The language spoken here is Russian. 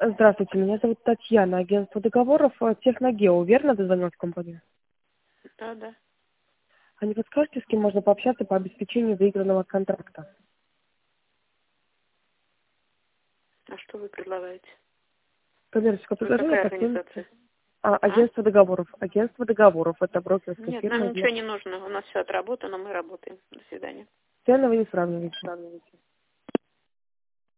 Здравствуйте, меня зовут Татьяна, агентство договоров Техногео. Верно дозвонилась в компанию? Да, да. А не подскажете, с кем можно пообщаться по обеспечению выигранного контракта? А что вы предлагаете? Коммерческое Вы предложение какая по стоимости. организация? А? Агентство договоров. Агентство договоров. Это брокерская Нет, нам фирма. ничего не нужно. У нас все отработано, мы работаем. До свидания. Цены вы не сравниваете.